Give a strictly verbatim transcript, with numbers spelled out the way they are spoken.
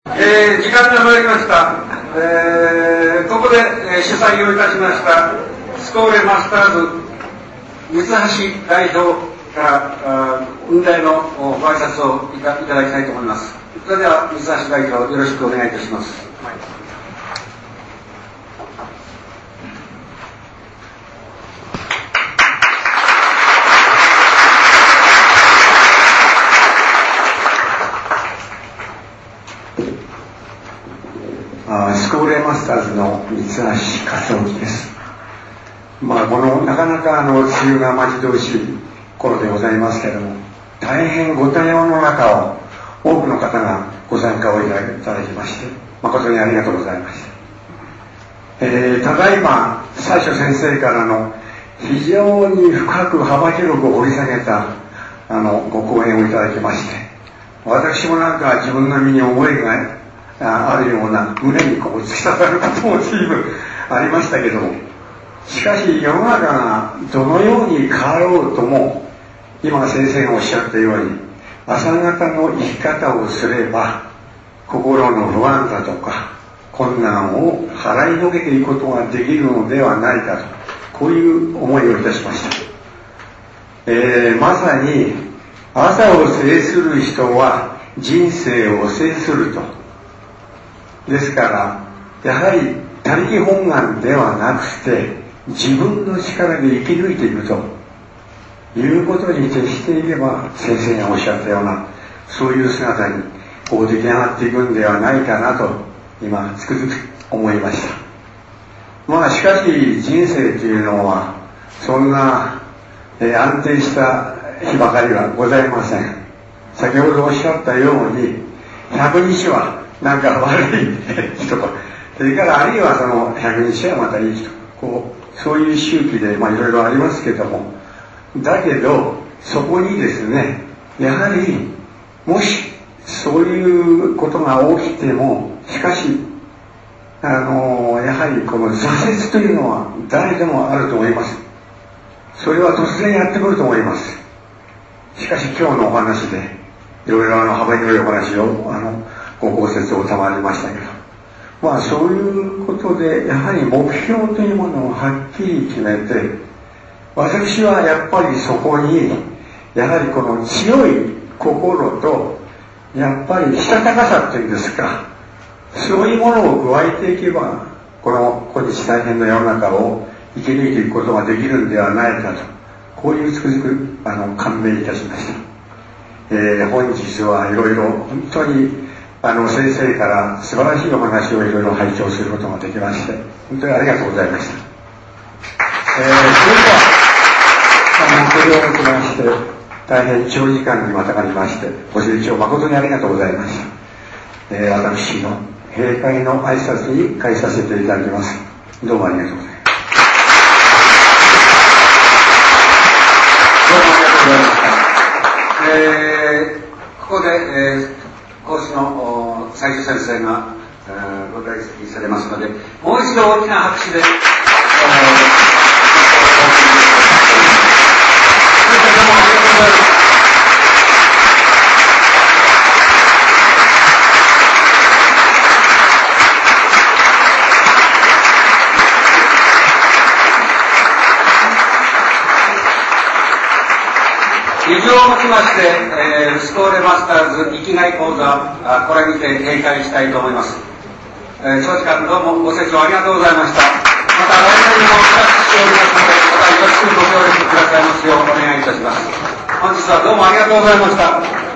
えー、時間が参りました。えー、ここで、えー、主催をいたしましたスコーレマスターズ三橋代表から運営のご挨拶をい た, いただきたいと思います。それでは三橋代表、よろしくお願いいたします。はい、 スコーレマスターズの三橋勝興です。まあ、このなかなかあの梅雨が待ち遠しい頃でございますけれども、大変ご多様の中を多くの方がご参加をいただきまして誠にありがとうございました。えー、ただいま最初先生からの非常に深く幅広く掘り下げたあのご講演をいただきまして、私もなんか自分の身に覚えがあるような、胸にこう突き刺さることも随分ありましたけども、しかし世の中がどのように変わろうとも、今先生がおっしゃったように朝方の生き方をすれば心の不安だとか困難を払いのけていくことができるのではないかと、こういう思いをいたしました。えー、まさに朝を制する人は人生を制すると。ですからやはり他力本願ではなくて自分の力で生き抜いていくということに徹していけば、先生がおっしゃったようなそういう姿にこう出来上がっていくんではないかなと今つくづく思いました。まあしかし人生というのはそんな、えー、安定した日ばかりはございません。先ほどおっしゃったようにひゃくにちはなんか悪い人と、それからあるいはそのひゃくにちはまたいい人、こうそういう周期でまあいろいろありますけども、だけどそこにですね、やはりもしそういうことが起きても、しかしあのやはりこの挫折というのは誰でもあると思います。それは突然やってくると思います。しかし今日のお話でいろいろあの幅広いお話をあのご講説を賜りましたけど、まあそういうことでやはり目標というものをはっきり決めて、私はやっぱりそこにやはりこの強い心とやっぱりしたたかさというんですか、そういうものを加えていけばこの今日大変な世の中を生き抜いていくことができるんではないかと、こういうつくづくあの感銘いたしました。えー、本日はいろいろ本当にあの先生から素晴らしいお話をいろいろ拝聴することができまして、本当にありがとうございました。えー、それではあのこれをもちまして大変長時間にまたがりましてご清聴誠にありがとうございました。えー、私の閉会の挨拶に返させていただきます。どうもありがとうございます。 どうもありがとうございました。えー、ここで、えー講師の斉藤先生が、えー、ご退席されますので、もう一度大きな拍手で、えー、どうもありがとうございます。以上をもちまして、えー、スコーレマスターズ生きがい講座、これにて閉会したいと思います。えー、長時間どうもご清聴ありがとうございました。また来年もお待ちしておりますので、またよろしくご協力くださいますようお願いいたします。本日はどうもありがとうございました。